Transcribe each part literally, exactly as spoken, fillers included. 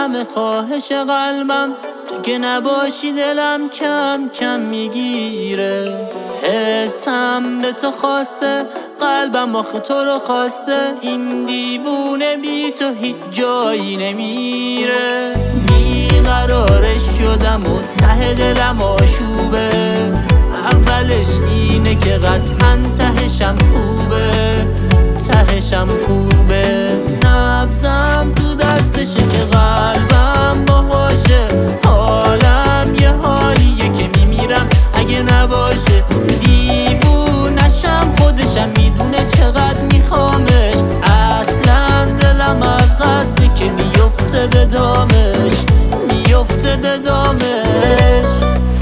همه خواهش قلبم، تو که نباشی دلم کم کم میگیره. حسم به تو خاصه، قلبم آخه تو رو خاصه، این دیوونه بی تو هیچ جایی نمیره. بیقرارش شدم و ته دلم آشوبه، اولش اینه که قطعا تهشم خوبه، تهشم خوبه. نبضم تو دستشه که قلبم باهاشه، حالم یه حالیه که میمیرم اگه نباشه. دیوونشم خودشم میدونه چقدر میخوامش، اصلا دلم از قصدی که میفته به دامش، میفته به دامش.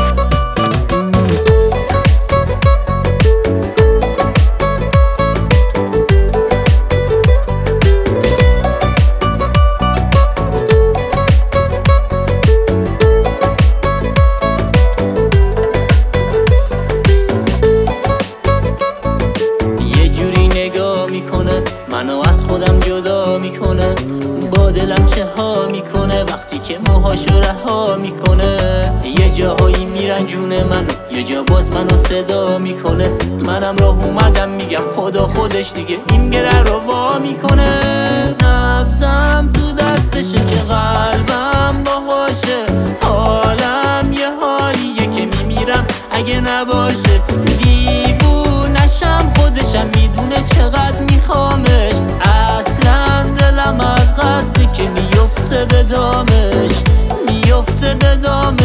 منو از خودم جدا میکنه، با دلم چه ها میکنه وقتی که موهاشو رها میکنه. یه جاهایی میرن جون منو، یه جا باز منو صدا میکنه. منم راه اومدم میگم خدا خودش دیگه این گره رو وا میکنه. نبضم تو دستشه که قلبم باهاشه، حالم یه حالیه که میمیرم اگه نباشه. دیوونشم خودشم میدونه چقدر میخوامش، اصلا دلم از قصدی که میفته به دامش، میفته به دامش.